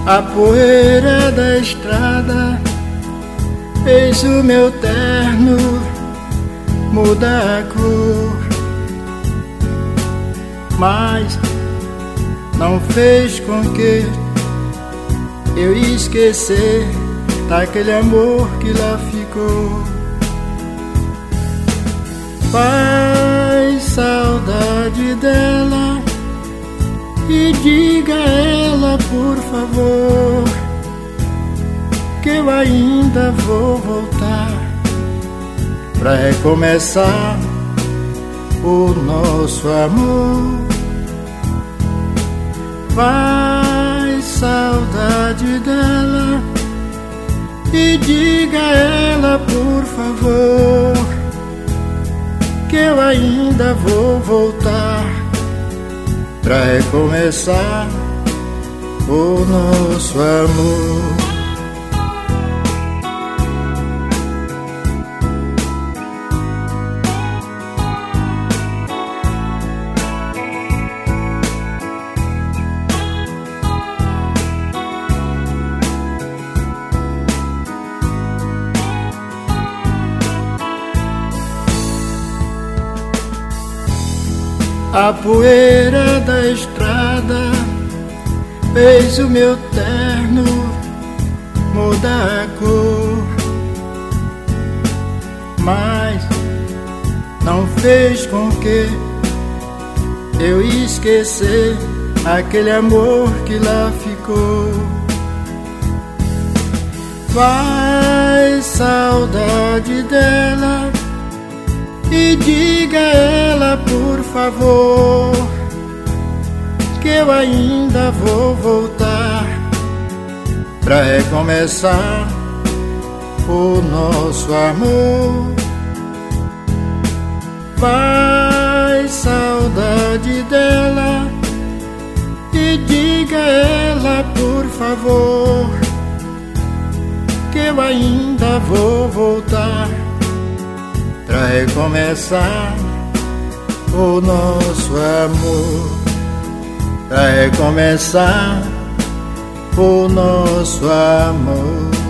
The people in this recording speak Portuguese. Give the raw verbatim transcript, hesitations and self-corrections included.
A poeira da estrada fez o meu terno mudar a cor, mas não fez com que eu esquecer daquele amor que lá ficou. Faz saudade dela e diga a ela, por favor, que eu ainda vou voltar pra recomeçar o nosso amor. Faz saudade dela e diga a ela, por favor, que eu ainda vou voltar pra recomeçar o nosso amor. A poeira da estrada fez o meu terno mudar a cor, mas não fez com que eu esquecer aquele amor que lá ficou. Faz saudade dela e diga a ela, por favor, que eu ainda vou voltar pra recomeçar o nosso amor. Faz saudade dela e diga a ela, por favor, que eu ainda vou voltar pra recomeçar o nosso amor, pra recomeçar o nosso amor.